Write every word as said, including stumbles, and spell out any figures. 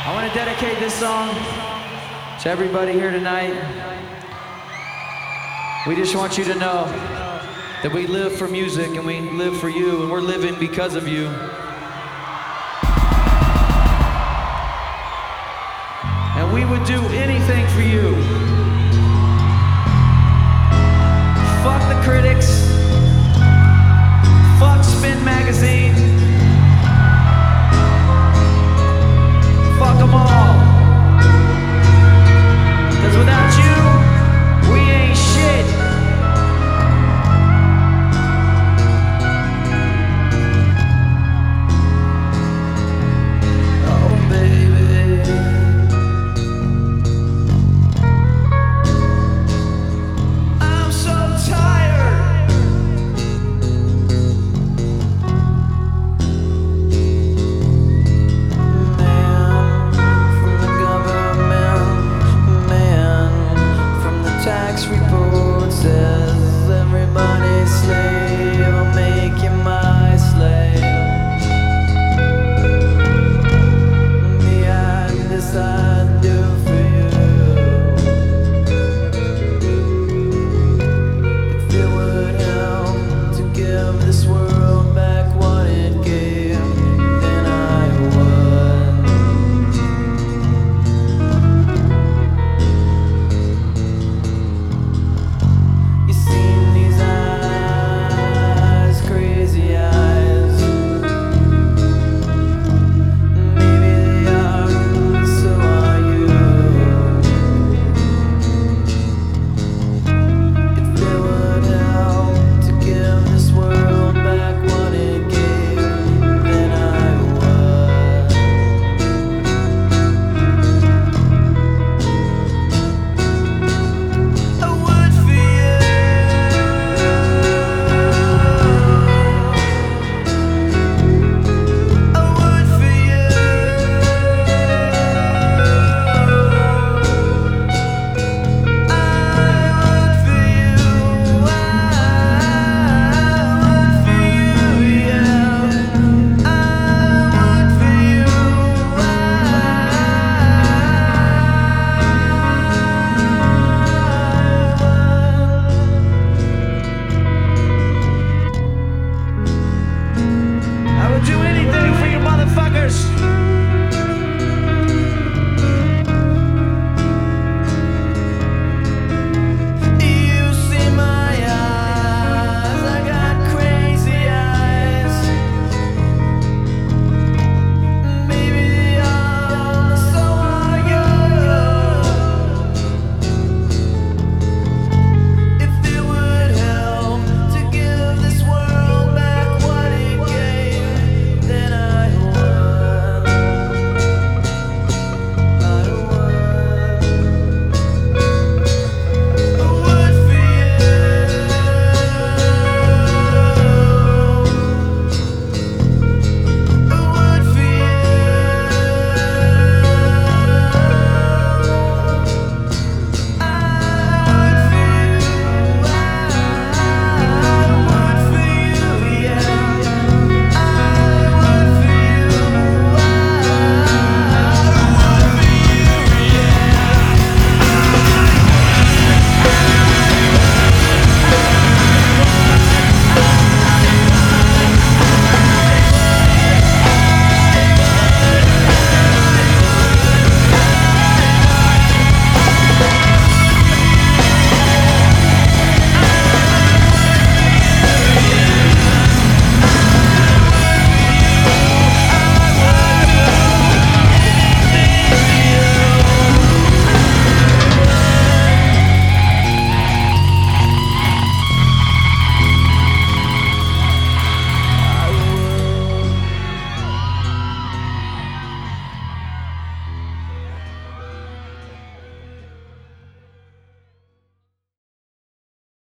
I want to dedicate this song to everybody here tonight. We just want you to know that we live for music and we live for you, and we're living because of you. And we would do anything for you. Fuck the critics. Fuck Spin Magazine. Fuck them all. Cause without you, we ain't shit. Oh baby, I'm so tired. Tax report says everybody's slave, I'll make you my slave. Behind this I do for you. If it would help to give this world